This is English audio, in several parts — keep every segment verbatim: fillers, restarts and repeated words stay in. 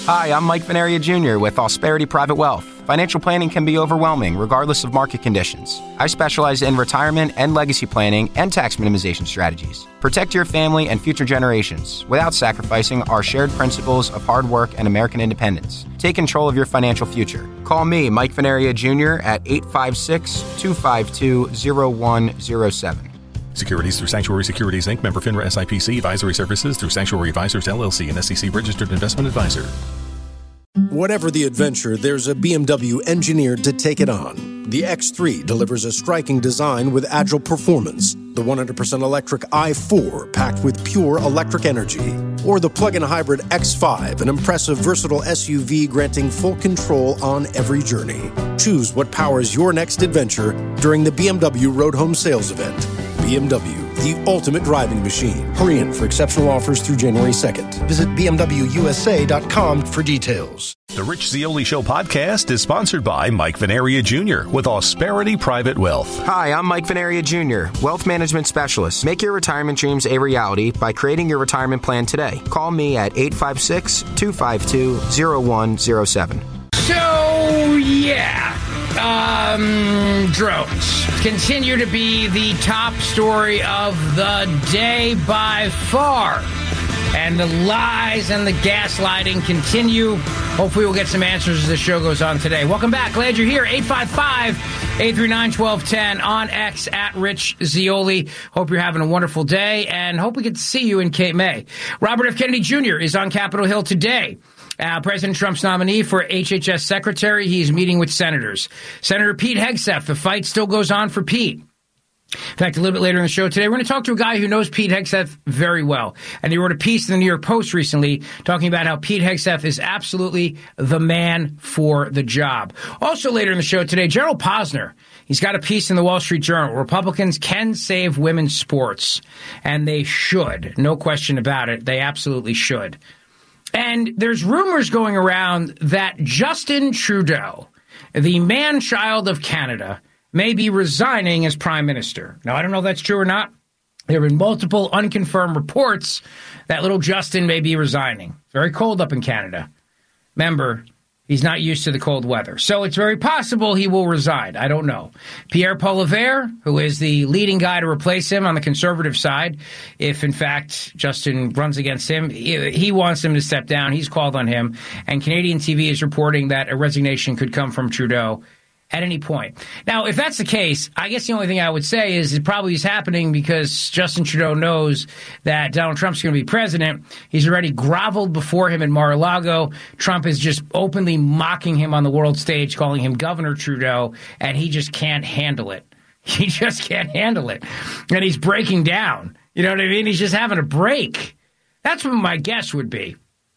Hi, I'm Mike Venaria Junior with Ausperity Private Wealth. Financial planning can be overwhelming regardless of market conditions. I specialize in retirement and legacy planning and tax minimization strategies. Protect your family and future generations without sacrificing our shared principles of hard work and American independence. Take control of your financial future. Call me, Mike Venaria Junior at eight five six, two five two, zero one zero seven. Securities through Sanctuary Securities, Incorporated. Member FINRA S I P C. Advisory services through Sanctuary Advisors, L L C, an S E C-registered investment advisor. Whatever the adventure, there's a B M W engineered to take it on. The X three delivers a striking design with agile performance. The one hundred percent electric i four, packed with pure electric energy. Or the plug-in hybrid X five, an impressive, versatile S U V granting full control on every journey. Choose what powers your next adventure during the B M W Road Home Sales Event. B M W, the ultimate driving machine. Hurry in for exceptional offers through January second. Visit B M W U S A dot com for details. The Rich Zeoli Show podcast is sponsored by Mike Venaria Junior with Ausperity Private Wealth. Hi, I'm Mike Venaria Junior, Wealth Management Specialist. Make your retirement dreams a reality by creating your retirement plan today. Call me at eight five six, two five two, zero one zero seven. So, yeah. Um, drones continue to be the top story of the day by far. And the lies and the gaslighting continue. Hopefully we'll get some answers as the show goes on today. Welcome back. Glad you're here. eight five five, eight three nine, one two one zero on X at Rich Zeoli. Hope you're having a wonderful day and hope we get to see you in Cape May. Robert F. Kennedy Junior is on Capitol Hill today. Uh, President Trump's nominee for H H S Secretary. He's meeting with senators. Senator Pete Hegseth, the fight still goes on for Pete. In fact, a little bit later in the show today, we're going to talk to a guy who knows Pete Hegseth very well. And he wrote a piece in the New York Post recently talking about how Pete Hegseth is absolutely the man for the job. Also later in the show today, Gerald Posner. He's got a piece in the Wall Street Journal. Republicans can save women's sports. And they should. No question about it. They absolutely should. And there's rumors going around that Justin Trudeau, the man-child of Canada, may be resigning as prime minister. Now, I don't know if that's true or not. There have been multiple unconfirmed reports that little Justin may be resigning. It's very cold up in Canada. Remember, he's not used to the cold weather. So it's very possible he will resign. I don't know. Pierre Poilievre, who is the leading guy to replace him on the conservative side, if in fact Justin runs against him, he wants him to step down. He's called on him. And Canadian T V is reporting that a resignation could come from Trudeau at any point. Now, if that's the case, I guess the only thing I would say is it probably is happening because Justin Trudeau knows that Donald Trump's going to be president. He's already groveled before him in Mar-a-Lago. Trump is just openly mocking him on the world stage, calling him Governor Trudeau, and he just can't handle it. He just can't handle it. And he's breaking down. You know what I mean? He's just having a break. That's what my guess would be.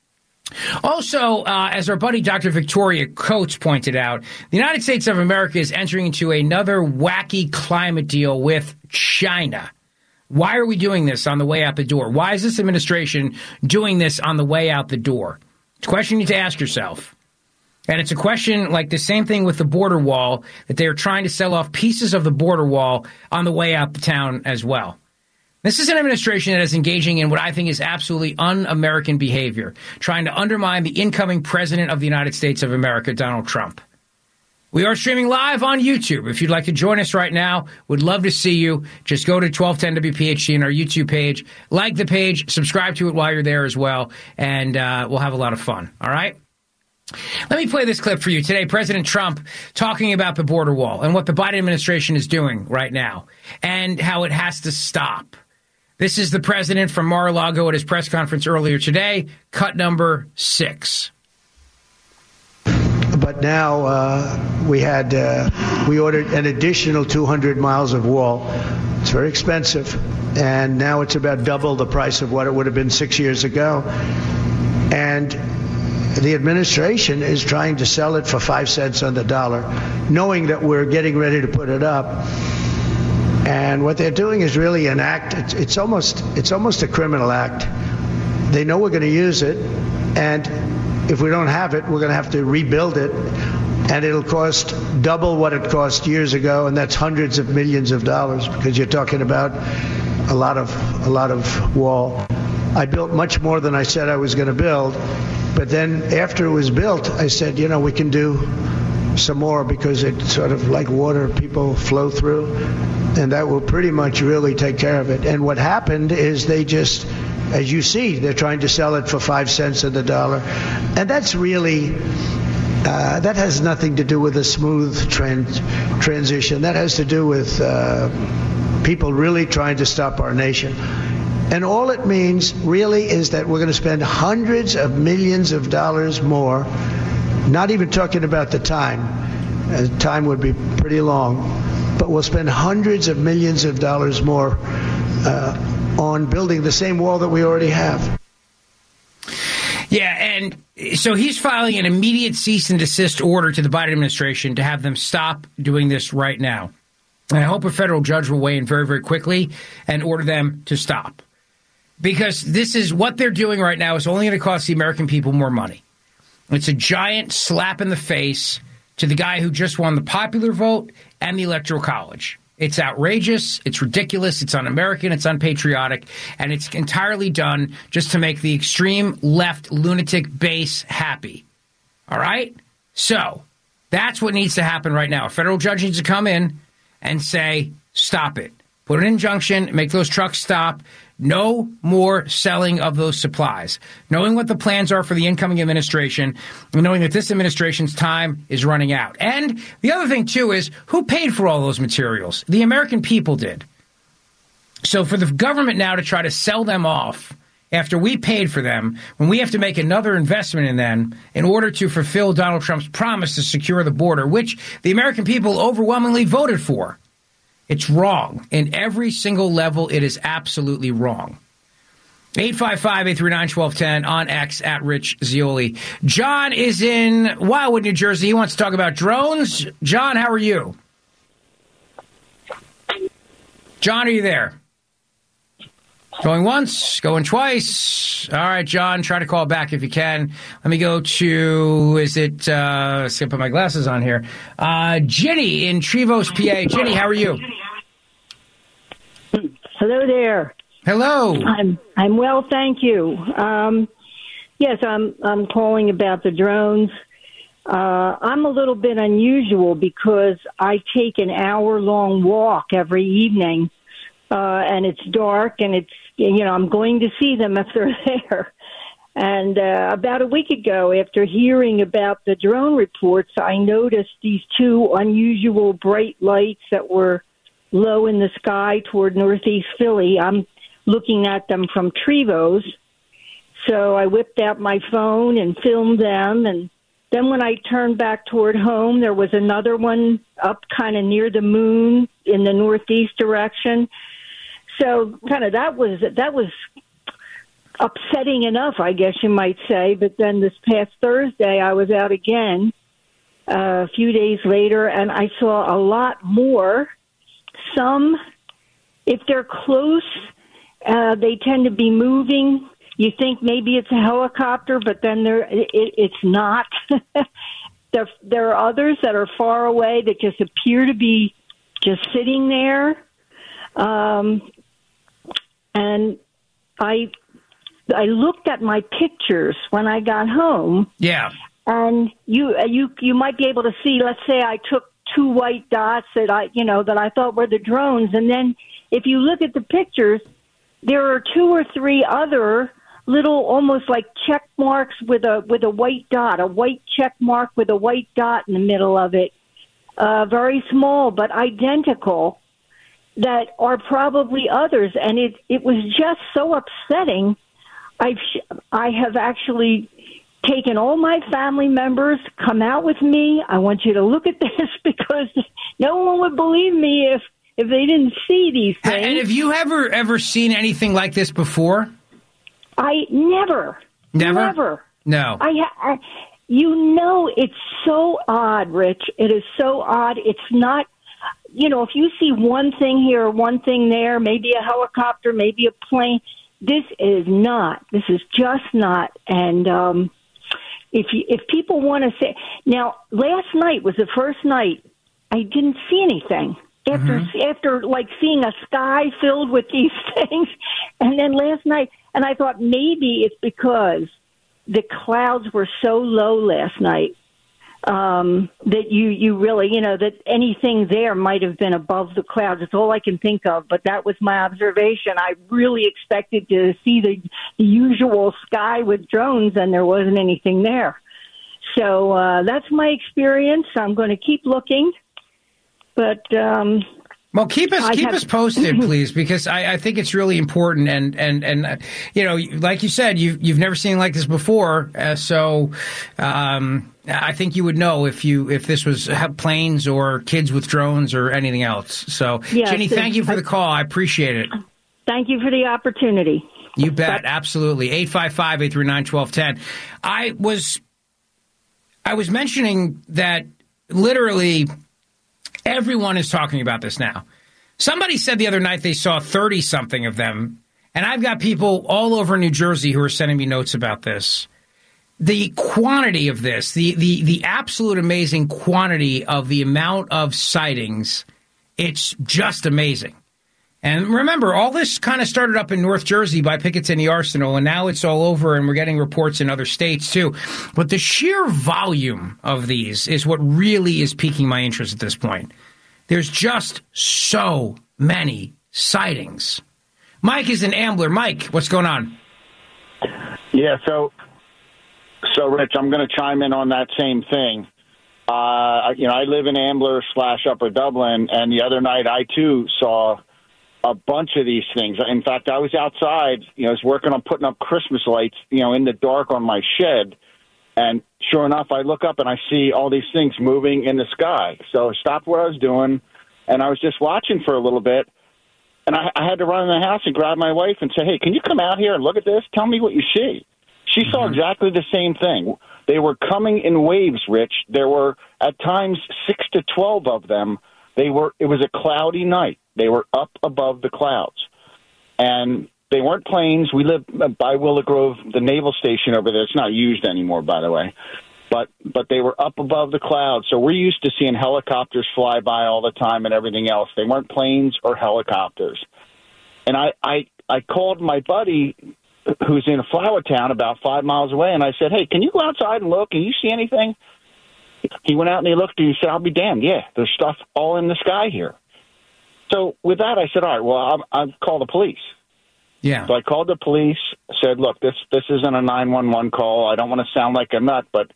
Also, uh, as our buddy Doctor Victoria Coates pointed out, the United States of America is entering into another wacky climate deal with China. Why are we doing this on the way out the door? Why is this administration doing this on the way out the door? It's a question you need to ask yourself. And it's a question like the same thing with the border wall, that they are trying to sell off pieces of the border wall on the way out the town as well. This is an administration that is engaging in what I think is absolutely un-American behavior, trying to undermine the incoming president of the United States of America, Donald Trump. We are streaming live on YouTube. If you'd like to join us right now, would love to see you. Just go to twelve ten W P H T on our YouTube page, like the page, subscribe to it while you're there as well, and uh, we'll have a lot of fun, all right? Let me play this clip for you. Today, President Trump talking about the border wall and what the Biden administration is doing right now and how it has to stop. This is the president from Mar-a-Lago at his press conference earlier today, cut number six. But now uh, we had uh, we ordered an additional two hundred miles of wall. It's very expensive, and now it's about double the price of what it would have been six years ago. And the administration is trying to sell it for five cents on the dollar, knowing that we're getting ready to put it up. And what they're doing is really an act. It's, it's almost it's almost a criminal act. They know we're going to use it, and if we don't have it, we're going to have to rebuild it, and it'll cost double what it cost years ago, and that's hundreds of millions of dollars because you're talking about a lot of a lot of wall. I built much more than I said I was going to build. But then after it was built, I said, you know, we can do some more because it's sort of like water, people flow through, and that will pretty much really take care of it. And what happened is they just, as you see, they're trying to sell it for five cents on the dollar. And that's really, uh, that has nothing to do with a smooth trans- transition. That has to do with uh, people really trying to stop our nation. And all it means really is that we're going to spend hundreds of millions of dollars more, not even talking about the time. Uh, time would be pretty long, but we'll spend hundreds of millions of dollars more uh, on building the same wall that we already have. Yeah, and so he's filing an immediate cease and desist order to the Biden administration to have them stop doing this right now. And I hope a federal judge will weigh in very, very quickly and order them to stop. Because this is what they're doing right now is only going to cost the American people more money. It's a giant slap in the face to the guy who just won the popular vote and the Electoral College. It's outrageous, it's ridiculous, it's un-American, it's unpatriotic, and it's entirely done just to make the extreme left lunatic base happy. All right? So, that's what needs to happen right now. A federal judge needs to come in and say, stop it. Put an injunction, make those trucks stop. No more selling of those supplies. Knowing what the plans are for the incoming administration, and knowing that this administration's time is running out. And the other thing, too, is who paid for all those materials? The American people did. So for the government now to try to sell them off after we paid for them, when we have to make another investment in them in order to fulfill Donald Trump's promise to secure the border, which the American people overwhelmingly voted for. It's wrong. In every single level, it is absolutely wrong. eight five five, eight three nine, one two one zero on X at Rich Zeoli. John is in Wildwood, New Jersey. He wants to talk about drones. John, how are you? John, are you there? Going once, going twice. All right, John, try to call back if you can. Let me go to, is it, uh, let's put my glasses on here. Uh, Ginny in Trevose, P A. Ginny, how are you? Hello there. Hello. I'm I'm well, thank you. Um, yes, I'm I'm calling about the drones. Uh, I'm a little bit unusual because I take an hour-long walk every evening, uh, and it's dark, and it's, you know, I'm going to see them if they're there. And uh, about a week ago, after hearing about the drone reports, I noticed these two unusual bright lights that were low in the sky toward northeast Philly. I'm looking at them from Trevose. So I whipped out my phone and filmed them. And then when I turned back toward home, there was another one up kind of near the moon in the northeast direction. So kind of that was that was upsetting enough, I guess you might say. But then this past Thursday, I was out again uh, a few days later, and I saw a lot more. Some, if they're close, uh, they tend to be moving. You think maybe it's a helicopter, but then there it, it's not. there, there are others that are far away that just appear to be just sitting there. Um, and I I looked at my pictures when I got home. Yeah. And you you you might be able to see, let's say I took two white dots that I, you know, that I thought were the drones. And then if you look at the pictures, there are two or three other little, almost like check marks with a, with a white dot, a white check mark with a white dot in the middle of it. Uh, very small, but identical, that are probably others. And it, it was just so upsetting. I've, I have actually taken all my family members, come out with me. I want you to look at this because no one would believe me if, if they didn't see these things. And have you ever, ever seen anything like this before? I never. Never? Never. No. I, I, you know, it's so odd, Rich. It is so odd. It's not, you know, if you see one thing here or one thing there, maybe a helicopter, maybe a plane, this is not. This is just not. And, um, If you, if people want to say, now last night was the first night I didn't see anything after mm-hmm. after like seeing a sky filled with these things, and then last night And I thought maybe it's because the clouds were so low last night um, that you, you really, you know, that anything there might have been above the clouds. It's all I can think of, but that was my observation. I really expected to see the, the usual sky with drones, and there wasn't anything there. So uh, that's my experience. I'm going to keep looking, but um, well, keep us I keep have, us posted, please, because I, I think it's really important. And and and uh, you know, like you said, you've you've never seen like this before, uh, so um, I think you would know if you if this was planes or kids with drones or anything else. So, yes, Ginny, thank you for the call. I appreciate it. Thank you for the opportunity. You bet, but, absolutely. eight five five, eight three nine, one two one zero. I was. I was mentioning that literally everyone is talking about this now. Somebody said the other night they saw thirty-something of them, and I've got people all over New Jersey who are sending me notes about this. The quantity of this, the the the absolute amazing quantity of the amount of sightings, it's just amazing. And remember, all this kind of started up in North Jersey by Picatinny Arsenal, and now it's all over, and we're getting reports in other states, too. But the sheer volume of these is what really is piquing my interest at this point. There's just so many sightings. Mike is an Ambler. Mike, what's going on? Yeah, so, so Rich, I'm going to chime in on that same thing. Uh, you know, I live in Ambler slash Upper Dublin, and the other night I, too, saw a bunch of these things. In fact, I was outside, you know, I was working on putting up Christmas lights, you know, in the dark on my shed. And sure enough, I look up and I see all these things moving in the sky. So I stopped what I was doing, and I was just watching for a little bit. And I, I had to run in the house and grab my wife and say, hey, can you come out here and look at this? Tell me what you see. She mm-hmm. saw exactly the same thing. They were coming in waves, Rich. There were at times six to twelve of them. They were. It was a cloudy night. They were up above the clouds, and they weren't planes. We live by Willow Grove, the naval station over there. It's not used anymore, by the way, but but they were up above the clouds. So we're used to seeing helicopters fly by all the time and everything else. They weren't planes or helicopters. And I I, I called my buddy who's in Flower Town about five miles away, and I said, hey, can you go outside and look? Can you see anything? He went out and he looked and he said, I'll be damned. Yeah, there's stuff all in the sky here. So with that, I said, all right, well, I'll, I'll call the police. Yeah. So I called the police, said, look, this this isn't a nine one one call. I don't want to sound like a nut, but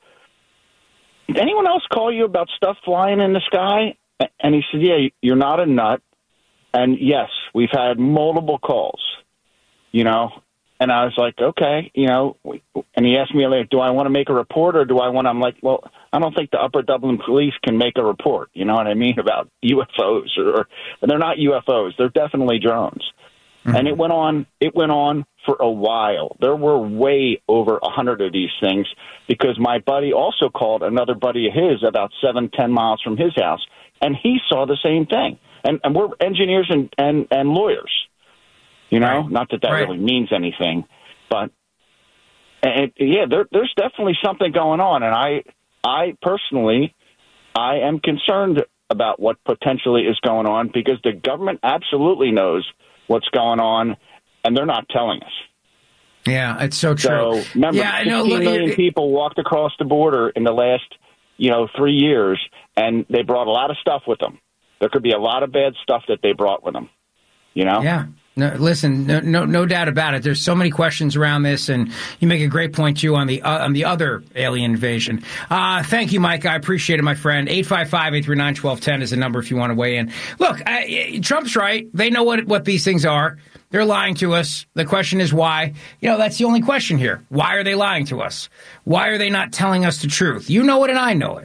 did anyone else call you about stuff flying in the sky? And he said, yeah, you're not a nut. And yes, we've had multiple calls, you know. And I was like, okay, you know, and he asked me, like, do I want to make a report or do I want to, I'm like, well, I don't think the Upper Dublin police can make a report, you know what I mean, about U F Os or, they're not U F Os, they're definitely drones. Mm-hmm. And it went on, it went on for a while. There were way over a hundred of these things because my buddy also called another buddy of his about seven, ten miles from his house, and he saw the same thing. And, and we're engineers and, and, and lawyers. You know, right. Not that that right. really means anything, but and, yeah, there, there's definitely something going on. And I, I personally, I am concerned about what potentially is going on because the government absolutely knows what's going on, and they're not telling us. Yeah, it's so true. So remember, yeah, I know, fifteen million people walked across the border in the last, you know, three years, and they brought a lot of stuff with them. There could be a lot of bad stuff that they brought with them. You know? Yeah. No, listen, no, no, no doubt about it. There's so many questions around this, and you make a great point too on the uh, on the other alien invasion. Uh, thank you, Mike. I appreciate it, my friend. eight five five, eight three nine, one two one zero is the number if you want to weigh in. Look, I, Trump's right. They know what what these things are. They're lying to us. The question is why. You know, that's the only question here. Why are they lying to us? Why are they not telling us the truth? You know it, and I know it.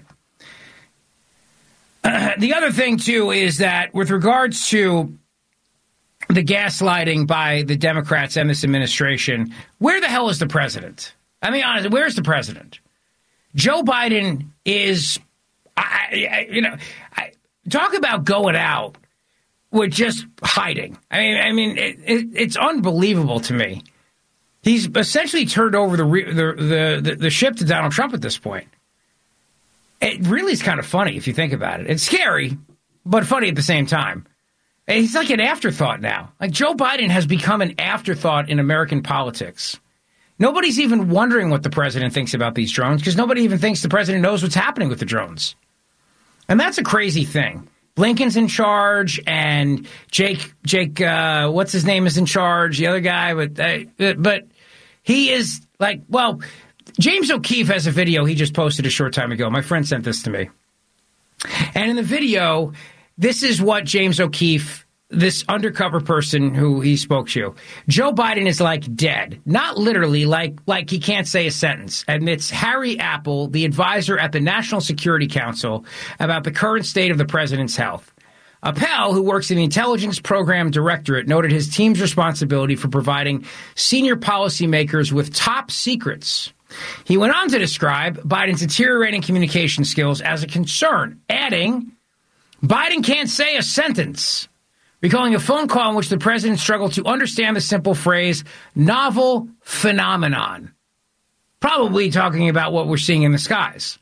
Uh, the other thing too is that with regards to the gaslighting by the Democrats and this administration, where the hell is the president? I mean, honestly, where's the president? Joe Biden is, I, I, you know, I, talk about going out with just hiding. I mean, I mean, it, it, it's unbelievable to me. He's essentially turned over the, the the the ship to Donald Trump at this point. It really is kind of funny if you think about it. It's scary, but funny at the same time. He's like an afterthought now. Like Joe Biden has become an afterthought in American politics. Nobody's even wondering what the president thinks about these drones because nobody even thinks the president knows what's happening with the drones. And that's a crazy thing. Blinken's in charge, and Jake, Jake, uh, what's his name is in charge. The other guy, but uh, but he is like, well, James O'Keefe has a video he just posted a short time ago. My friend sent this to me, and in the video, this is what James O'Keefe, this undercover person who he spoke to. Joe Biden is like dead, not literally, like like he can't say a sentence. Admits Harry Apple, the advisor at the National Security Council, about the current state of the president's health. Appel, who works in the Intelligence Program Directorate, noted his team's responsibility for providing senior policymakers with top secrets. He went on to describe Biden's deteriorating communication skills as a concern, adding, Biden can't say a sentence, recalling a phone call in which the president struggled to understand the simple phrase, novel phenomenon. Probably talking about what we're seeing in the skies.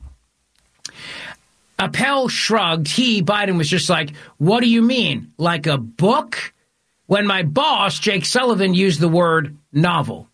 Appel shrugged. He, Biden, was just like, what do you mean? Like a book? When my boss, Jake Sullivan, used the word novel.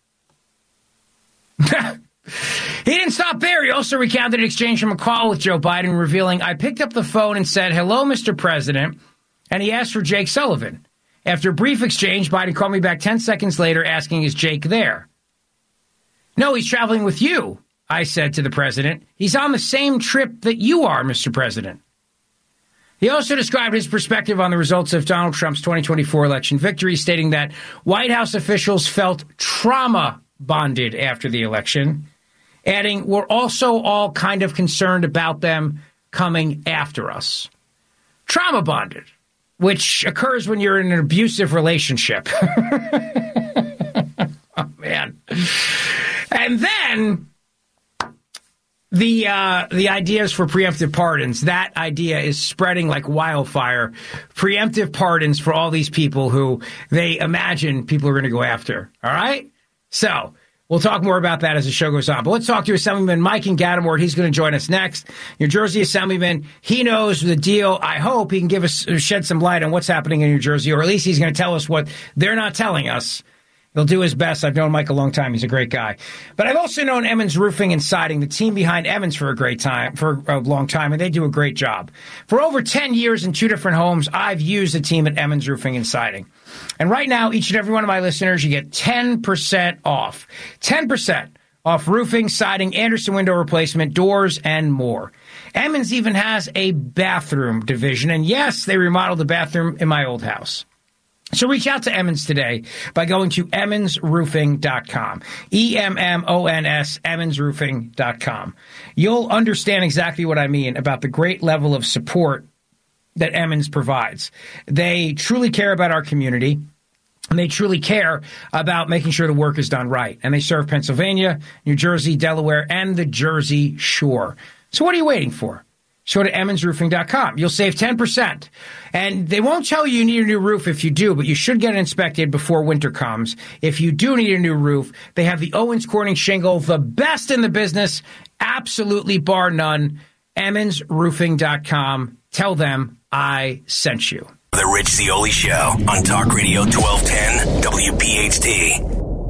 He didn't stop there. He also recounted an exchange from a call with Joe Biden, revealing, I picked up the phone and said, hello, Mister President. And he asked for Jake Sullivan. After a brief exchange, Biden called me back ten seconds later asking, is Jake there? No, he's traveling with you, I said to the president. He's on the same trip that you are, Mister President. He also described his perspective on the results of Donald Trump's twenty twenty-four election victory, stating that White House officials felt trauma bonded after the election, adding, we're also all kind of concerned about them coming after us. Trauma bonded, which occurs when you're in an abusive relationship. Oh, man. And then the uh, the ideas for preemptive pardons, that idea is spreading like wildfire. Preemptive pardons for all these people who they imagine people are going to go after. All right? So we'll talk more about that as the show goes on. But let's talk to Assemblyman Mike Inganamort. He's going to join us next. New Jersey Assemblyman. He knows the deal. I hope he can give us shed some light on what's happening in New Jersey, or at least he's going to tell us what they're not telling us. He'll do his best. I've known Mike a long time. He's a great guy. But I've also known Emmons Roofing and Siding, the team behind Emmons, for a great time, for a long time, and they do a great job. For over ten years in two different homes, I've used the team at Emmons Roofing and Siding. And right now, each and every one of my listeners, you get ten percent off. ten percent off roofing, siding, Anderson window replacement, doors, and more. Emmons even has a bathroom division. And yes, they remodeled the bathroom in my old house. So reach out to Emmons today by going to emmons roofing dot com. E M M O N S, emmons roofing dot com. You'll understand exactly what I mean about the great level of support that Emmons provides. They truly care about our community, and they truly care about making sure the work is done right. And they serve Pennsylvania, New Jersey, Delaware, and the Jersey Shore. So what are you waiting for? Go to emmons roofing dot com. You'll save ten percent. And they won't tell you you need a new roof if you do, but you should get it inspected before winter comes. If you do need a new roof, they have the Owens Corning shingle, the best in the business, absolutely bar none. emmons roofing dot com. Tell them I sent you. The Rich Zeoli Show on Talk Radio twelve ten W P H T.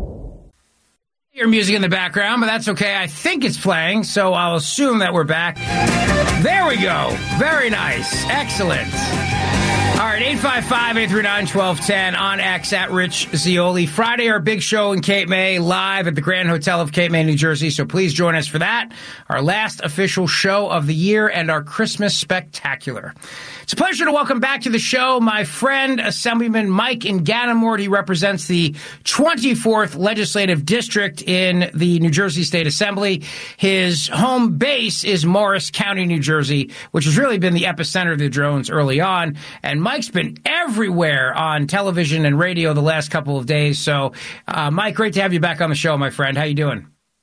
Your music in the background, but that's okay. I think it's playing, so I'll assume that we're back. There we go. Very nice. Excellent. All right, eight five five, eight three nine, one two one zero on X at Rich Zeoli. Friday, our big show in Cape May, live at the Grand Hotel of Cape May, New Jersey. So please join us for that. Our last official show of the year and our Christmas spectacular. It's a pleasure to welcome back to the show my friend, Assemblyman Mike Inganamort. He represents the twenty-fourth Legislative District in the New Jersey State Assembly. His home base is Morris County, New Jersey, which has really been the epicenter of the drones early on. And Mike's been everywhere on television and radio the last couple of days. So, uh, Mike, great to have you back on the show, my friend. How you doing?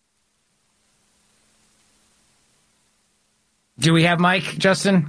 Do we have Mike, Justin?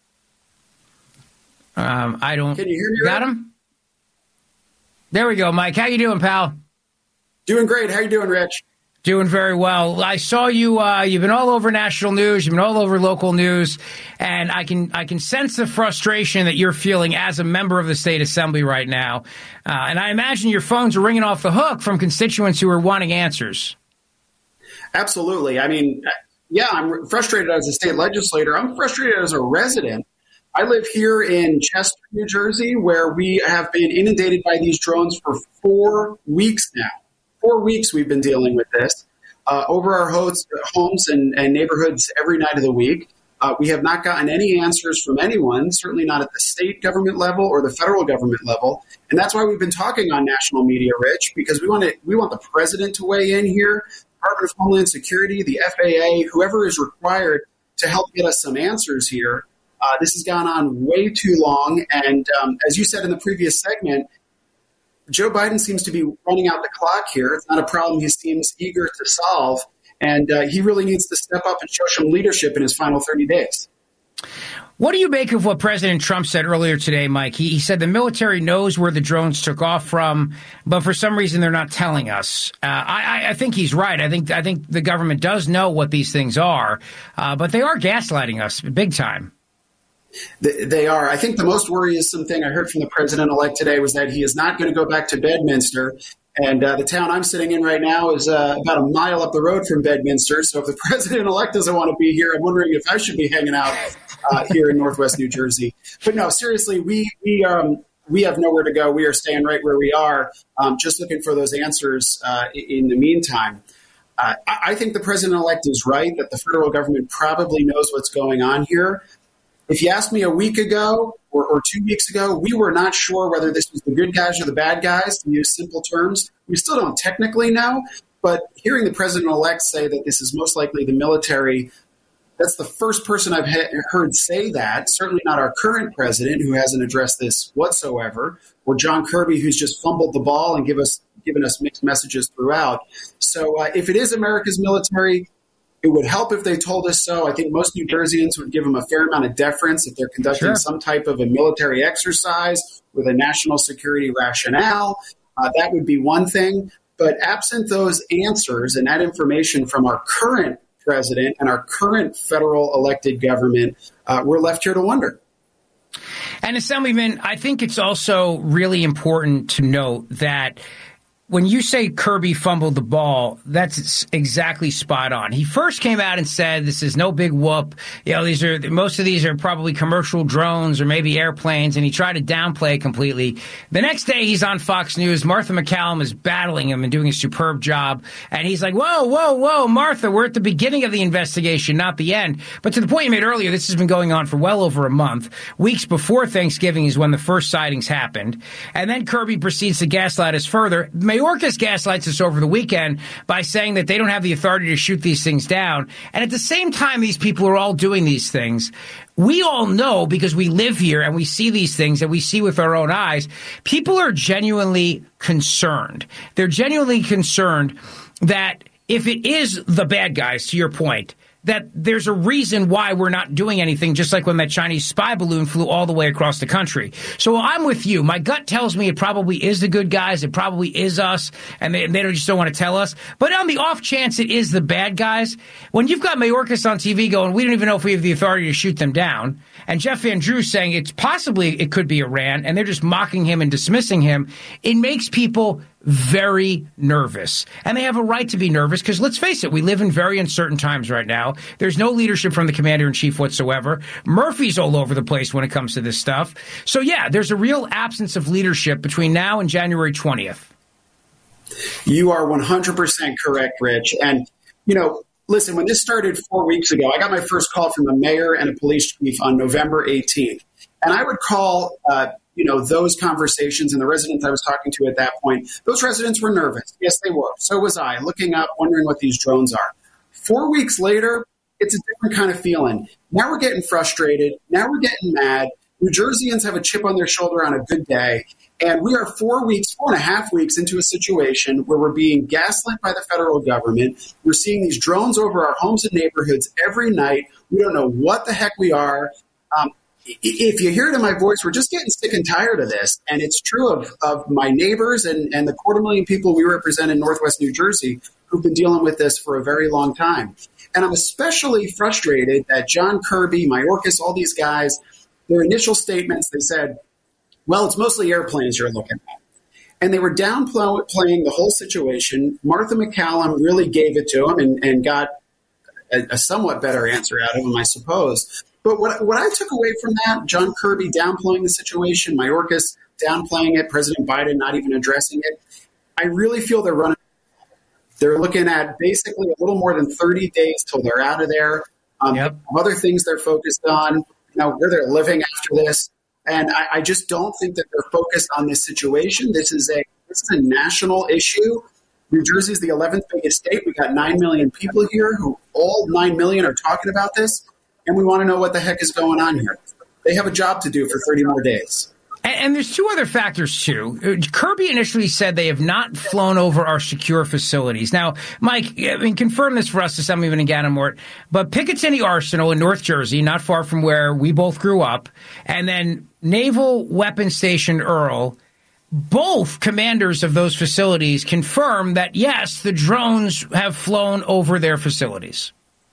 Um, I don't. Can you hear me? Got right? him? There we go, Mike. How you doing, pal? Doing great. How you doing, Rich? Doing very well. I saw you. Uh, you've been all over national news. You've been all over local news, and I can I can sense the frustration that you're feeling as a member of the state assembly right now. Uh, and I imagine your phones are ringing off the hook from constituents who are wanting answers. Absolutely. I mean, yeah, I'm frustrated as a state legislator. I'm frustrated as a resident. I live here in Chester, New Jersey, where we have been inundated by these drones for four weeks now. Four weeks we've been dealing with this uh, over our hosts, homes and, and neighborhoods every night of the week. Uh, we have not gotten any answers from anyone, certainly not at the state government level or the federal government level. And that's why we've been talking on national media, Rich, because we want to, we want the president to weigh in here, Department of Homeland Security, the F A A, whoever is required to help get us some answers here. Uh, this has gone on way too long. And um, as you said in the previous segment, Joe Biden seems to be running out the clock here. It's not a problem he seems eager to solve. And uh, he really needs to step up and show some leadership in his final thirty days. What do you make of what President Trump said earlier today, Mike? He, he said the military knows where the drones took off from, but for some reason they're not telling us. Uh, I, I think he's right. I think I think the government does know what these things are, uh, but they are gaslighting us big time. They are. I think the most worrisome thing I heard from the president-elect today was that he is not going to go back to Bedminster. And uh, the town I'm sitting in right now is uh, about a mile up the road from Bedminster. So if the president-elect doesn't want to be here, I'm wondering if I should be hanging out uh, here in Northwest New Jersey. But no, seriously, we we um, we have nowhere to go. We are staying right where we are, um, just looking for those answers uh, in the meantime. Uh, I think the president-elect is right that the federal government probably knows what's going on here. If you asked me a week ago or, or two weeks ago, we were not sure whether this was the good guys or the bad guys, to use simple terms. We still don't technically know, but hearing the president-elect say that this is most likely the military, that's the first person I've he- heard say that, certainly not our current president, who hasn't addressed this whatsoever, or John Kirby, who's just fumbled the ball and give us, given us mixed messages throughout. So uh, if it is America's military, it would help if they told us so. I think most New Jerseyans would give them a fair amount of deference if they're conducting sure. some type of a military exercise with a national security rationale. Uh, that would be one thing. But absent those answers and that information from our current president and our current federal elected government, uh, we're left here to wonder. And Assemblyman, I think it's also really important to note that when you say Kirby fumbled the ball, that's exactly spot on. He first came out and said, this is no big whoop. You know, these are, most of these are probably commercial drones or maybe airplanes. And he tried to downplay it completely. The next day he's on Fox News. Martha McCallum is battling him and doing a superb job. And he's like, whoa, whoa, whoa, Martha, we're at the beginning of the investigation, not the end. But to the point you made earlier, this has been going on for well over a month. Weeks before Thanksgiving is when the first sightings happened. And then Kirby proceeds to gaslight us further. Mayorkas gaslights us over the weekend by saying that they don't have the authority to shoot these things down. And at the same time, these people are all doing these things. We all know, because we live here and we see these things and we see with our own eyes, people are genuinely concerned. They're genuinely concerned that if it is the bad guys, to your point, that there's a reason why we're not doing anything, just like when that Chinese spy balloon flew all the way across the country. So I'm with you. My gut tells me it probably is the good guys. It probably is us, and they, they just don't want to tell us. But on the off chance it is the bad guys, when you've got Mayorkas on T V going, we don't even know if we have the authority to shoot them down, and Jeff Van Drew saying it's possibly it could be Iran, and they're just mocking him and dismissing him, it makes people very nervous. And they have a right to be nervous because, let's face it, we live in very uncertain times right now. There's no leadership from the commander-in-chief whatsoever. Murphy's all over the place when it comes to this stuff. So, yeah, there's a real absence of leadership between now and January twentieth. You are one hundred percent correct, Rich. And, you know, listen, when this started four weeks ago, I got my first call from a mayor and a police chief on November eighteenth. And I would call uh, you know, those conversations and the residents I was talking to at that point, those residents were nervous. Yes, they were. So was I, looking up, wondering what these drones are. Four weeks later, it's a different kind of feeling. Now we're getting frustrated. Now we're getting mad. New Jerseyans have a chip on their shoulder on a good day. And we are four weeks, four and a half weeks into a situation where we're being gaslit by the federal government. We're seeing these drones over our homes and neighborhoods every night. We don't know what the heck we are. Um, If you hear it in my voice, we're just getting sick and tired of this. And it's true of, of my neighbors and, and the quarter million people we represent in Northwest New Jersey who who've been dealing with this for a very long time. And I'm especially frustrated that John Kirby, Mayorkas, all these guys, their initial statements, they said, well, it's mostly airplanes you're looking at. And they were downplaying the whole situation. Martha MacCallum really gave it to him and, and got a, a somewhat better answer out of him, I suppose. But what, what I took away from that, John Kirby downplaying the situation, Mayorkas downplaying it, President Biden not even addressing it, I really feel they're running. They're looking at basically a little more than thirty days till they're out of there. Um, yep. Other things they're focused on, you know, where they're living after this. And I, I just don't think that they're focused on this situation. This is a this is a national issue. New Jersey is the eleventh biggest state. We got nine million people here who all nine million are talking about this. And we want to know what the heck is going on here. They have a job to do for thirty more days. And, and there's two other factors, too. Kirby initially said they have not flown over our secure facilities. Now, Mike, I mean, confirm this for us to some even in Ganamort, but Picatinny Arsenal in North Jersey, not far from where we both grew up, and then Naval Weapons Station Earl, both commanders of those facilities confirmed that, yes, the drones have flown over their facilities.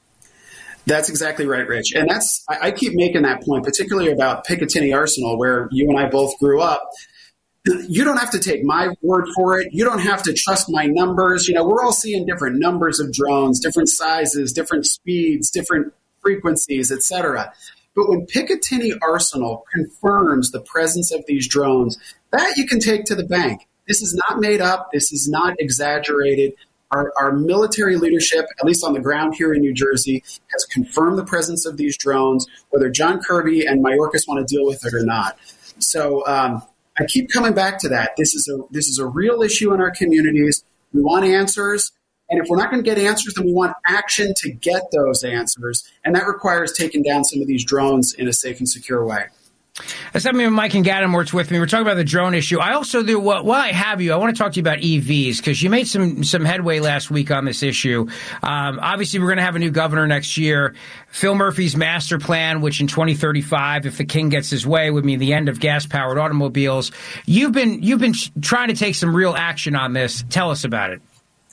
That's exactly right, Rich. And that's I, I keep making that point, particularly about Picatinny Arsenal, where you and I both grew up. You don't have to take my word for it. You don't have to trust my numbers. You know, we're all seeing different numbers of drones, different sizes, different speeds, different frequencies, et cetera. But when Picatinny Arsenal confirms the presence of these drones, that you can take to the bank. This is not made up. This is not exaggerated. Our, our military leadership, at least on the ground here in New Jersey, has confirmed the presence of these drones, whether John Kirby and Mayorkas want to deal with it or not. So um, I keep coming back to that. This is a this is a real issue in our communities. We want answers. And if we're not going to get answers, then we want action to get those answers. And that requires taking down some of these drones in a safe and secure way. That's something Mike and Ganamort's with me. We're talking about the drone issue. I also do, while I have you, I want to talk to you about E Vs because you made some some headway last week on this issue. Um, obviously, we're going to have a new governor next year. Phil Murphy's master plan, which in twenty thirty-five, if the king gets his way, would mean the end of gas-powered automobiles. You've been you've been trying to take some real action on this. Tell us about it.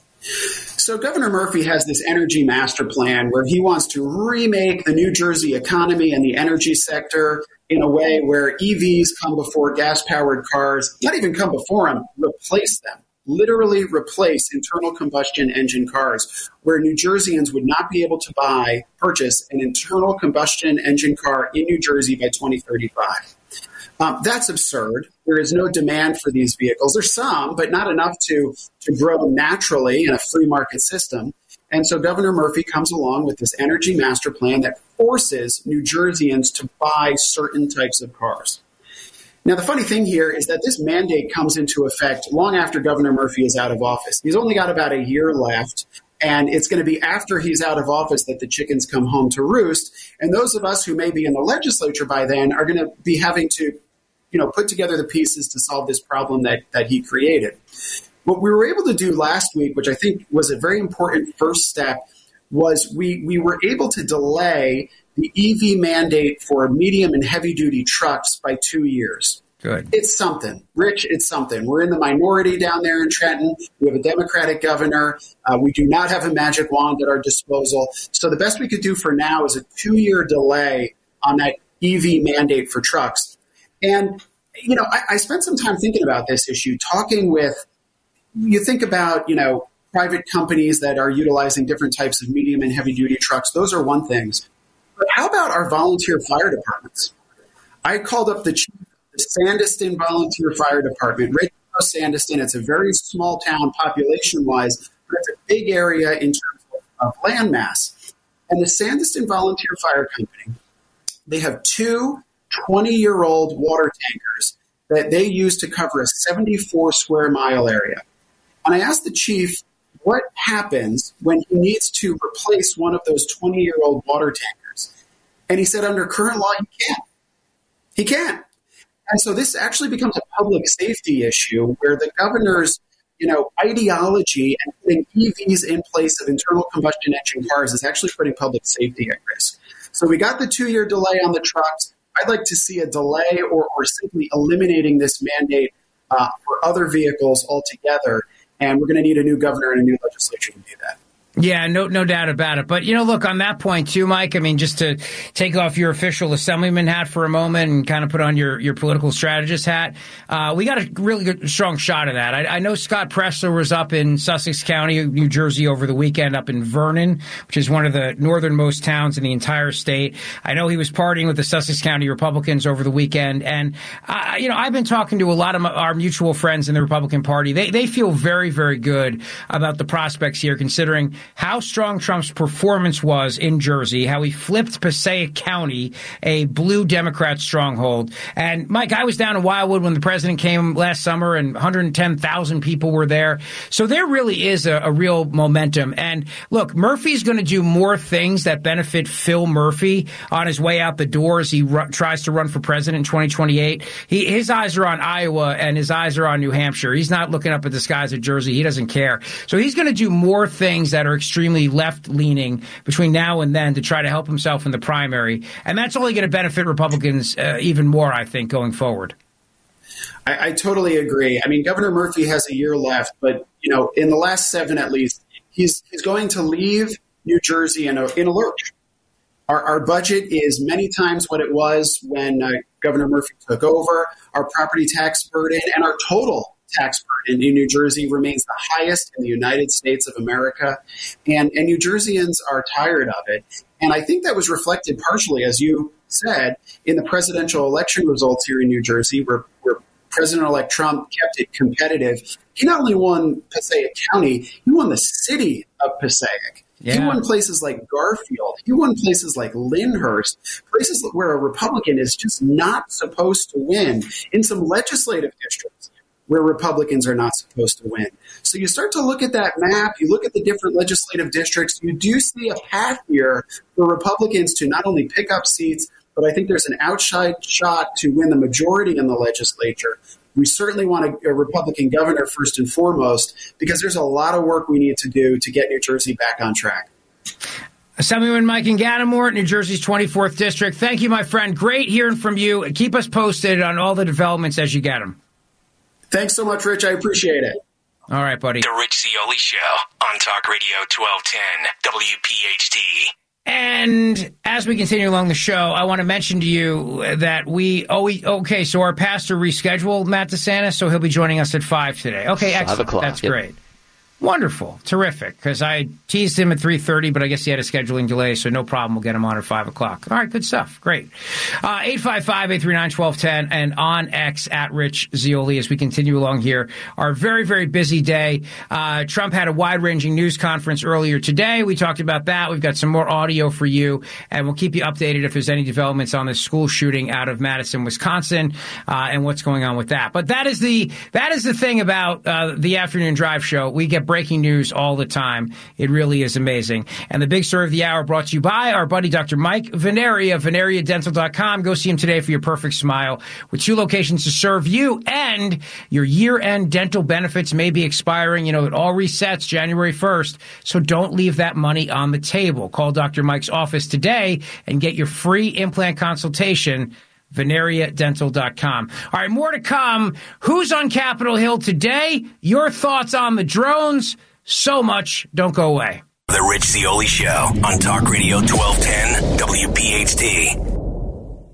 So Governor Murphy has this energy master plan where he wants to remake the New Jersey economy and the energy sector in a way where E Vs come before gas-powered cars, not even come before them, replace them, literally replace internal combustion engine cars, where New Jerseyans would not be able to buy, purchase an internal combustion engine car in New Jersey by twenty thirty-five. Um, that's absurd. There is no demand for these vehicles. There's some, but not enough to, to grow naturally in a free market system. And so Governor Murphy comes along with this energy master plan that forces New Jerseyans to buy certain types of cars. Now, the funny thing here is that this mandate comes into effect long after Governor Murphy is out of office. He's only got about a year left, and it's going to be after he's out of office that the chickens come home to roost. And those of us who may be in the legislature by then are going to be having to, you know, put together the pieces to solve this problem that, that he created. What we were able to do last week, which I think was a very important first step, was we, we were able to delay the E V mandate for medium and heavy-duty trucks by two years. Good. It's something. Rich, it's something. We're in the minority down there in Trenton. We have a Democratic governor. Uh, we do not have a magic wand at our disposal. So the best we could do for now is a two-year delay on that E V mandate for trucks. And, you know, I, I spent some time thinking about this issue, talking with, you think about, you know, private companies that are utilizing different types of medium and heavy duty trucks. Those are one things. But how about our volunteer fire departments? I called up the chief of the Sandiston Volunteer Fire Department, Rich Sandiston. It's a very small town population wise, but it's a big area in terms of, of land mass. And the Sandiston Volunteer Fire Company, they have two twenty-year-old water tankers that they use to cover a seventy-four square mile area. And I asked the chief what happens when he needs to replace one of those twenty-year-old water tankers. And he said under current law, he can't. He can't. And so this actually becomes a public safety issue where the governor's, you know, ideology and putting E Vs in place of internal combustion engine cars is actually putting public safety at risk. So we got the two-year delay on the trucks. I'd like to see a delay or, or simply eliminating this mandate uh, for other vehicles altogether. and we're going to need a new governor and a new legislature to do that. Yeah, no no doubt about it. But, you know, look, on that point, too, Mike, I mean, just to take off your official assemblyman hat for a moment and kind of put on your, your political strategist hat, uh, we got a really good, strong shot of that. I, I know Scott Presler was up in Sussex County, New Jersey, over the weekend, up in Vernon, which is one of the northernmost towns in the entire state. I know he was partying with the Sussex County Republicans over the weekend. And, uh, you know, I've been talking to a lot of our mutual friends in the Republican Party. They, they feel very, very good about the prospects here, considering how strong Trump's performance was in Jersey, how he flipped Passaic County, a blue Democrat stronghold. And, Mike, I was down in Wildwood when the president came last summer, and one hundred ten thousand people were there. So there really is a, a real momentum. And, look, Murphy's going to do more things that benefit Phil Murphy on his way out the door as he ru- tries to run for president in twenty twenty-eight. He, his eyes are on Iowa, and his eyes are on New Hampshire. He's not looking up at the skies of Jersey. He doesn't care. So he's going to do more things that are extremely left-leaning between now and then to try to help himself in the primary. And that's only going to benefit Republicans uh, even more, I think, going forward. I, I totally agree. I mean, Governor Murphy has a year left, but, you know, in the last seven at least, he's he's going to leave New Jersey in a, in a lurch. Our, our budget is many times what it was when uh, Governor Murphy took over. Our property tax burden and our total tax burden in New Jersey remains the highest in the United States of America. And, and New Jerseyans are tired of it. And I think that was reflected partially, as you said, in the presidential election results here in New Jersey, where, where President-elect Trump kept it competitive. He not only won Passaic County, he won the city of Passaic. Yeah. He won places like Garfield. He won places like Lyndhurst, places where a Republican is just not supposed to win, in some legislative districts where Republicans are not supposed to win. So you start to look at that map, you look at the different legislative districts, you do see a path here for Republicans to not only pick up seats, but I think there's an outside shot to win the majority in the legislature. We certainly want a, a Republican governor first and foremost, because there's a lot of work we need to do to get New Jersey back on track. Assemblyman Mike Ganamort, New Jersey's twenty-fourth District. Thank you, my friend. Great hearing from you. Keep us posted on all the developments as you get them. Thanks so much, Rich. I appreciate it. All right, buddy. The Rich Zeoli Show on Talk Radio twelve ten W P H T. And as we continue along the show, I want to mention to you that we, oh, we, okay, so our pastor rescheduled Matt DeSantis, so he'll be joining us at five today. Okay, excellent. Five o'clock. That's yep. great. Wonderful. Terrific. Because I teased him at three thirty, but I guess he had a scheduling delay, so no problem. We'll get him on at five o'clock. All right, good stuff. Great. Uh, eight five five, eight three nine, one two one zero and on X at Rich Zeoli as we continue along here. Our very, very busy day. Uh, Trump had a wide-ranging news conference earlier today. We talked about that. We've got some more audio for you, and we'll keep you updated if there's any developments on this school shooting out of Madison, Wisconsin, uh, and what's going on with that. But that is the that is the thing about uh, the Afternoon Drive show. We get breaking news all the time. It really is amazing. And the big story of the hour brought to you by our buddy Doctor Mike Veneria, veneria dental dot com. Go see him today for your perfect smile, with two locations to serve you, and your year-end dental benefits may be expiring. You know, it all resets January first, so don't leave that money on the table. Call Doctor Mike's office today and get your free implant consultation. veneria dental dot com. All right, more to come. Who's on Capitol Hill today? Your thoughts on the drones? So much. Don't go away. The Rich Zeoli Show on Talk Radio twelve ten W P H T. Oh,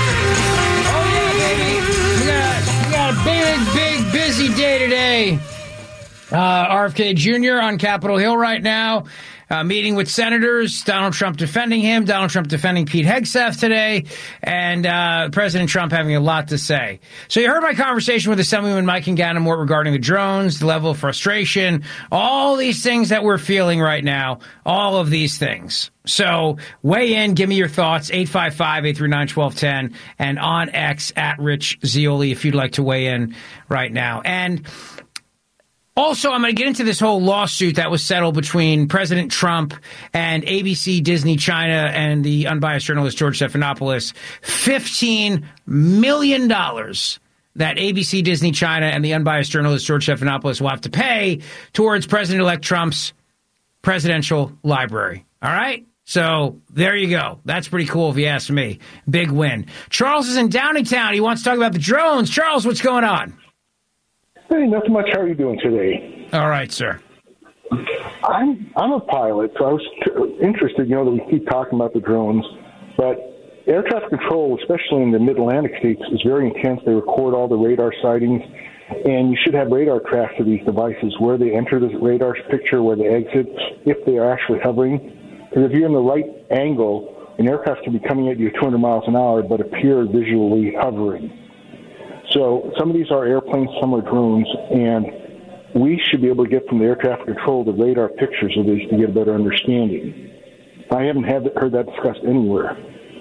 yeah, baby. We got, we got a big, big, busy day today. Uh, R F K Junior on Capitol Hill right now. Uh, meeting with senators, Donald Trump defending him, Donald Trump defending Pete Hegseth today, and uh, President Trump having a lot to say. So you heard my conversation with Assemblyman Mike Ganamort regarding the drones, the level of frustration, all these things that we're feeling right now, all of these things. So weigh in, give me your thoughts, eight five five, eight three nine, one two one zero, and on X at Rich Zeoli if you'd like to weigh in right now. And also, I'm going to get into this whole lawsuit that was settled between President Trump and A B C, Disney, China, and the unbiased journalist George Stephanopoulos. fifteen million dollars that A B C, Disney, China, and the unbiased journalist George Stephanopoulos will have to pay towards President-elect Trump's presidential library. All right? So there you go. That's pretty cool if you ask me. Big win. Charles is in Downingtown. He wants to talk about the drones. Charles, what's going on? Hey, nothing much. How are you doing today? All right, sir. I'm I'm a pilot, so I was t- interested, you know, that we keep talking about the drones, but air traffic control, especially in the mid-Atlantic states, is very intense. They record all the radar sightings, and you should have radar tracks of these devices, where they enter the radar picture, where they exit, if they are actually hovering. Because if you're in the right angle, an aircraft can be coming at you at two hundred miles an hour, but appear visually hovering. So some of these are airplanes, some are drones, and we should be able to get from the air traffic control the radar pictures of these to get a better understanding. I haven't had, heard that discussed anywhere.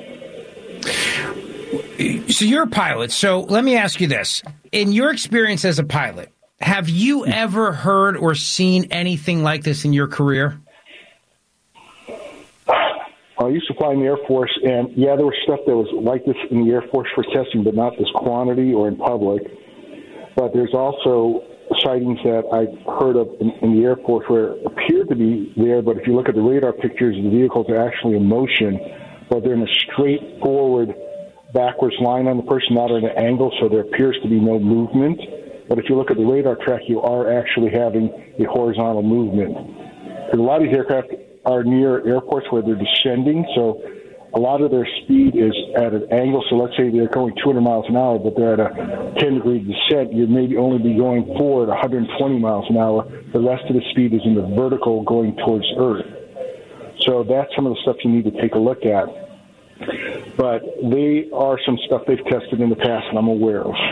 So you're a pilot. So let me ask you this. In your experience as a pilot, have you ever heard or seen anything like this in your career? I used to fly in the Air Force, and yeah, there was stuff that was like this in the Air Force for testing, but not this quantity or in public. But there's also sightings that I've heard of in, in the Air Force where it appeared to be there, but if you look at the radar pictures, the vehicles are actually in motion, but they're in a straightforward backwards line on the person, not at an angle, so there appears to be no movement. But if you look at the radar track, you are actually having a horizontal movement. And a lot of these aircraft are near airports where they're descending, so a lot of their speed is at an angle. So let's say they're going two hundred miles an hour, but they're at a ten degree descent. You'd maybe only be going forward one hundred twenty miles an hour. The rest of the speed is in the vertical going towards Earth. So that's some of the stuff you need to take a look at. But they are some stuff they've tested in the past and I'm aware of.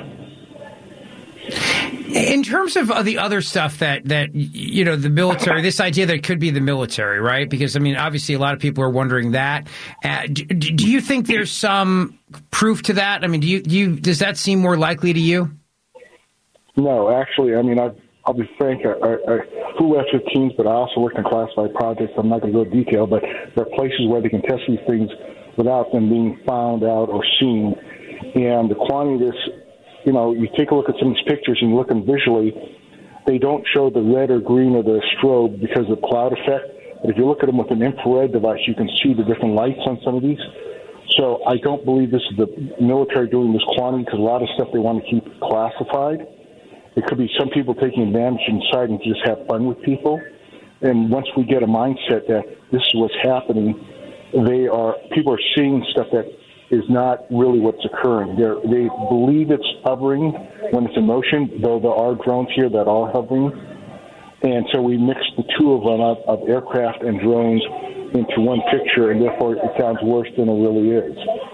In terms of the other stuff that, that, you know, the military, this idea that it could be the military, right? Because, I mean, obviously a lot of people are wondering that. Uh, do, do you think there's some proof to that? I mean, do you, do you, does that seem more likely to you? No, actually, I mean, I, I'll be frank, I, I, I flew F fifteens, but I also worked in classified projects. I'm not going to go into detail, but there are places where they can test these things without them being found out or seen. And the quantity of this, you know, you take a look at some of these pictures and you look at them visually, they don't show the red or green or the strobe because of the cloud effect. But if you look at them with an infrared device, you can see the different lights on some of these. So I don't believe this is the military doing this quantity because a lot of stuff they want to keep classified. It could be some people taking advantage inside and just have fun with people. And once we get a mindset that this is what's happening, they are people are seeing stuff that is not really what's occurring. They're, they believe it's hovering when it's in motion, though there are drones here that are hovering. And so we mix the two of them up, of aircraft and drones, into one picture, and therefore it sounds worse than it really is.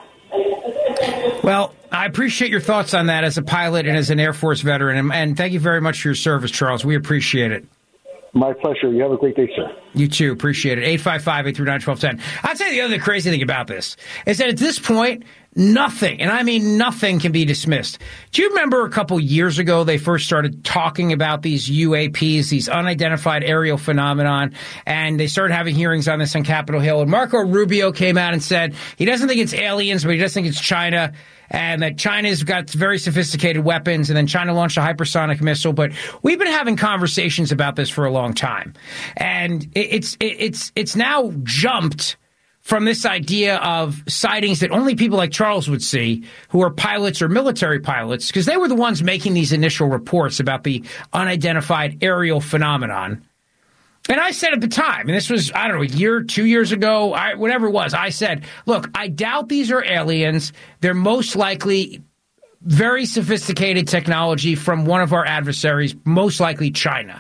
Well, I appreciate your thoughts on that as a pilot and as an Air Force veteran, and, and thank you very much for your service, Charles. We appreciate it. My pleasure. You have a great day, sir. You too. Appreciate it. eight five five, eight three nine, one two one zero. I'll tell you the other crazy thing about this is that at this point, nothing, and I mean nothing, can be dismissed. Do you remember a couple years ago they first started talking about these U A Ps, these unidentified aerial phenomenon, and they started having hearings on this on Capitol Hill, and Marco Rubio came out and said he doesn't think it's aliens, but he does think it's China, and that China's got very sophisticated weapons, and then China launched a hypersonic missile. But we've been having conversations about this for a long time, and it's it's it's now jumped from this idea of sightings that only people like Charles would see, who are pilots or military pilots, because they were the ones making these initial reports about the unidentified aerial phenomenon. And I said at the time, and this was, I don't know, a year, two years ago, I, whatever it was, I said, look, I doubt these are aliens. They're most likely very sophisticated technology from one of our adversaries, most likely China.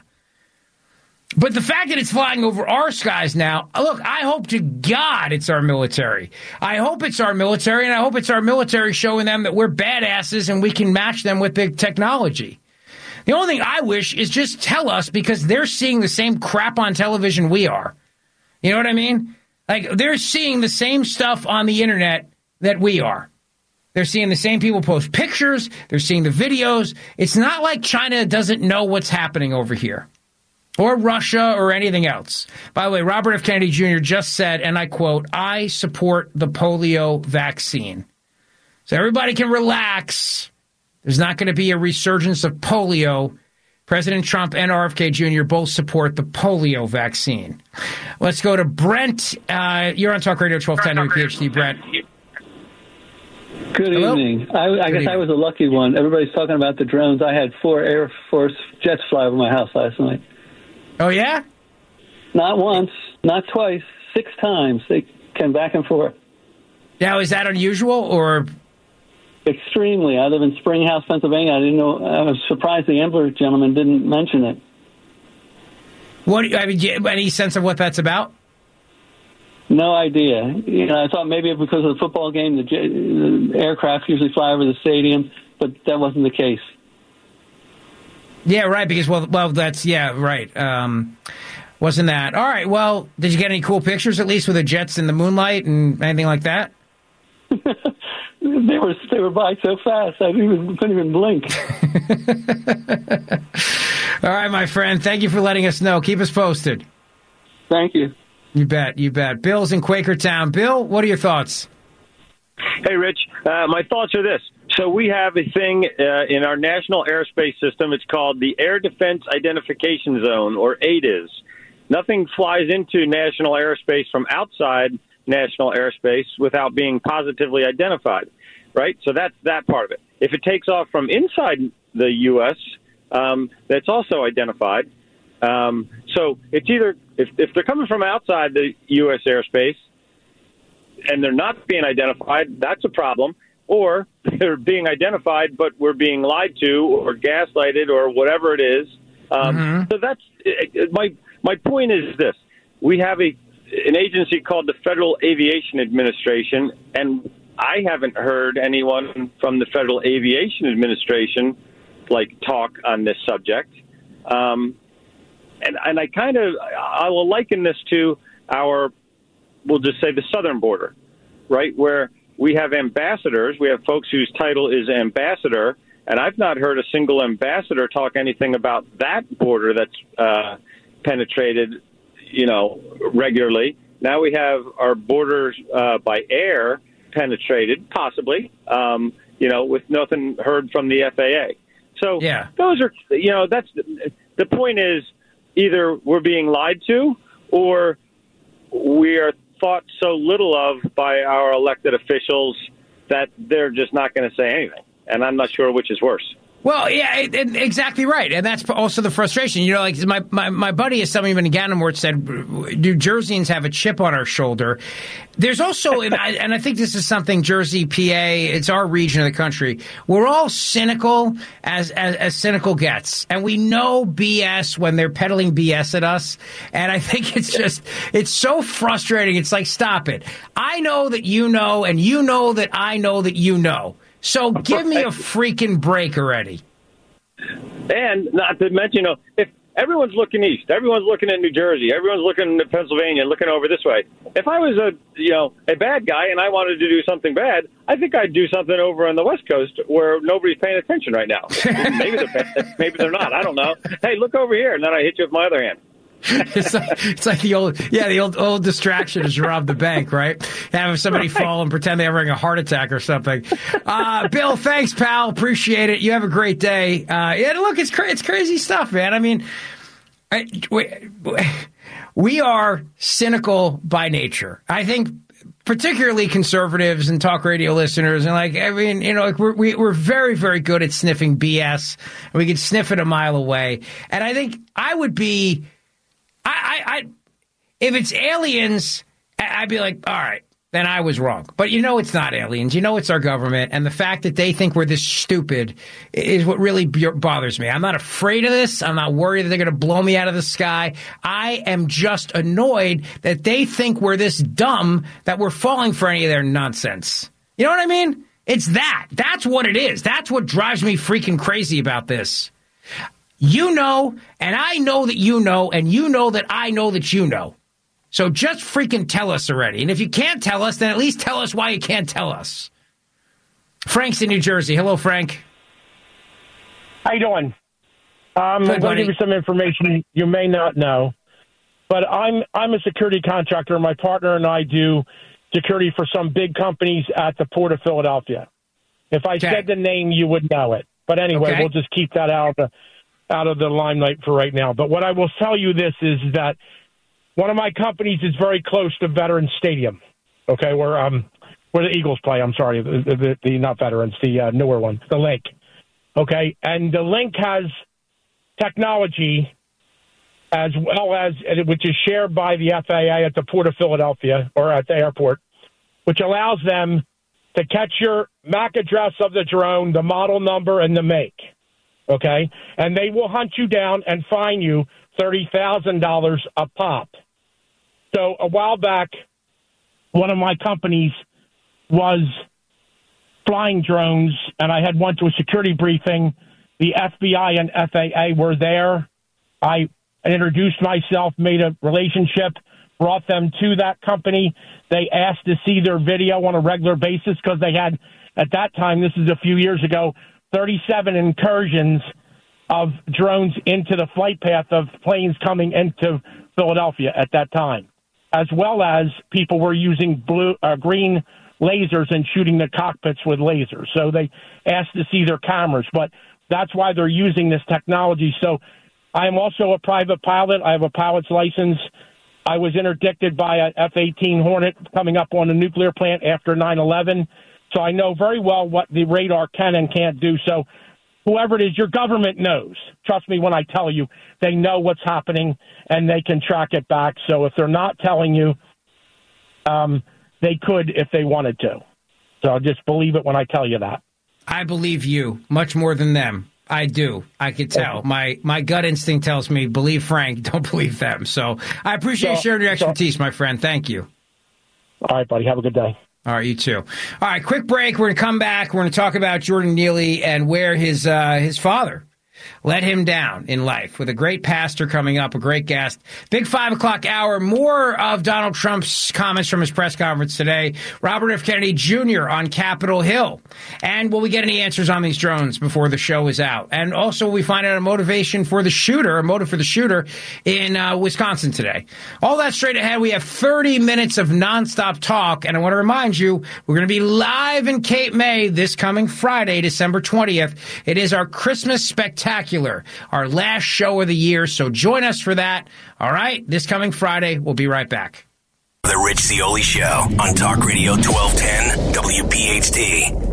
But the fact that it's flying over our skies now, look, I hope to God it's our military. I hope it's our military, and I hope it's our military showing them that we're badasses and we can match them with big technology. The only thing I wish is just tell us, because they're seeing the same crap on television we are. You know what I mean? Like, they're seeing the same stuff on the internet that we are. They're seeing the same people post pictures. They're seeing the videos. It's not like China doesn't know what's happening over here, or Russia, or anything else. By the way, Robert F. Kennedy Junior just said, and I quote, "I support the polio vaccine." So everybody can relax. There's not going to be a resurgence of polio. President Trump and R F K Junior both support the polio vaccine. Let's go to Brent. Uh, you're on Talk Radio twelve ten, P H D, Brent. Good Hello? evening. I, I Good guess evening. I was a lucky one. Everybody's talking about the drones. I had four Air Force jets fly over my house last night. Oh, yeah? Not once, not twice, six times. They came back and forth. Now, is that unusual or? Extremely. I live in Springhouse, Pennsylvania. I didn't know. I was surprised the Ambler gentleman didn't mention it. What? I mean, do you- any sense of what that's about? No idea. You know, I thought maybe because of the football game, the, jet, the aircraft usually fly over the stadium, but that wasn't the case. Yeah, right. Because well, well, that's yeah, right. Um, wasn't that all right? Well, did you get any cool pictures at least with the jets in the moonlight and anything like that? They were they were by so fast I didn't even, couldn't even blink. All right, my friend. Thank you for letting us know. Keep us posted. Thank you. You bet. You bet. Bill's in Quakertown. Bill, what are your thoughts? Hey, Rich. Uh, my thoughts are this. So we have a thing uh, in our national airspace system. It's called the Air Defense Identification Zone, or A D I Z. Nothing flies into national airspace from outside national airspace without being positively identified, right? So that's that part of it. If it takes off from inside the U S, um, that's also identified. Um, so it's either, if, if they're coming from outside the U S airspace and they're not being identified, that's a problem. Or they're being identified, but we're being lied to or gaslighted or whatever it is. Um, mm-hmm. So that's my my point is this. We have a an agency called the Federal Aviation Administration, and I haven't heard anyone from the Federal Aviation Administration like talk on this subject. Um, and, and I kind of, I will liken this to our, we'll just say the southern border, right? Where we have ambassadors, we have folks whose title is ambassador, and I've not heard a single ambassador talk anything about that border that's uh, penetrated, you know, regularly. Now we have our borders uh, by air penetrated, possibly, um, you know, with nothing heard from the F A A. So yeah. those are, you know, that's the, the point is either we're being lied to or we are thought so little of by our elected officials that they're just not going to say anything. And I'm not sure which is worse. Well, yeah, it, it, exactly right. And that's also the frustration. You know, like my, my, my buddy is somebody in Gannon said, New Jerseyans have a chip on our shoulder. There's also, and I, and I think this is something Jersey, P A, it's our region of the country. We're all cynical as, as, as cynical gets. And we know B S when they're peddling B S at us. And I think it's just, it's so frustrating. It's like, stop it. I know that you know, and you know that I know that you know. So give me a freaking break already. And not to mention, you know, if everyone's looking east, everyone's looking at New Jersey, everyone's looking at Pennsylvania, looking over this way. If I was a, you know, a bad guy and I wanted to do something bad, I think I'd do something over on the West Coast where nobody's paying attention right now. maybe they're paying, maybe they're not. I don't know. Hey, look over here, and then I hit you with my other hand. it's, like, it's like the old, yeah, the old old distraction is rob the bank, right? Have somebody right. fall and pretend they're having a heart attack or something. Uh, Bill, thanks, pal. Appreciate it. You have a great day. Uh, yeah, look, it's cra- it's crazy stuff, man. I mean, I, we, we are cynical by nature. I think particularly conservatives and talk radio listeners, and like, I mean, you know, like we're we, we're very, very good at sniffing B S. And we can sniff it a mile away. And I think I would be. I, I, I, if it's aliens, I'd be like, all right, then I was wrong. But you know it's not aliens. You know it's our government. And the fact that they think we're this stupid is what really bothers me. I'm not afraid of this. I'm not worried that they're going to blow me out of the sky. I am just annoyed that they think we're this dumb that we're falling for any of their nonsense. You know what I mean? It's that. That's what it is. That's what drives me freaking crazy about this. You know, and I know that you know, and you know that I know that you know. So just freaking tell us already. And if you can't tell us, then at least tell us why you can't tell us. Frank's in New Jersey. Hello, Frank. How you doing? Um, Good, I'm going to give you some information you may not know. But I'm I'm a security contractor. My partner and I do security for some big companies at the Port of Philadelphia. If I okay. said the name, you would know it. But anyway, okay. we'll just keep that out of the out of the limelight for right now. But what I will tell you this is that one of my companies is very close to Veterans Stadium. Okay, we're um where the Eagles play. I'm sorry, the, the, the not Veterans, the uh, newer one, the Link. Okay, and the Link has technology as well as, which is shared by the F A A at the Port of Philadelphia or at the airport, which allows them to catch your M A C address of the drone, the model number, and the make. Okay, and they will hunt you down and fine you thirty thousand dollars a pop. So a while back, one of my companies was flying drones, and I had went to a security briefing. The F B I and F A A were there. I introduced myself, made a relationship, brought them to that company. They asked to see their video on a regular basis because they had, at that time, this is a few years ago, thirty-seven incursions of drones into the flight path of planes coming into Philadelphia at that time, as well as people were using blue, uh, green lasers and shooting the cockpits with lasers. So they asked to see their cameras, but that's why they're using this technology. So I am also a private pilot. I have a pilot's license. I was interdicted by a F eighteen Hornet coming up on a nuclear plant after nine eleven. So I know very well what the radar can and can't do. So whoever it is, your government knows. Trust me when I tell you, they know what's happening and they can track it back. So if they're not telling you, um, they could if they wanted to. So just believe it when I tell you that. I believe you much more than them. I do. I could tell. My my gut instinct tells me believe Frank, don't believe them. So I appreciate so, sharing your expertise, so, my friend. Thank you. All right, buddy. Have a good day. All right, you too. All right, quick break. We're going to come back. We're going to talk about Jordan Neely and where his uh, his father let him down in life with a great pastor coming up, a great guest. Big five o'clock hour. More of Donald Trump's comments from his press conference today. Robert F. Kennedy Junior on Capitol Hill. And will we get any answers on these drones before the show is out? And also we find out a motivation for the shooter, a motive for the shooter in uh, Wisconsin today. All that straight ahead. We have thirty minutes of nonstop talk. And I want to remind you, we're going to be live in Cape May this coming Friday, December twentieth. It is our Christmas Spectacular, our last show of the year. So join us for that. All right. This coming Friday. We'll be right back. The Rich Zeoli Show on Talk Radio twelve ten W P H T.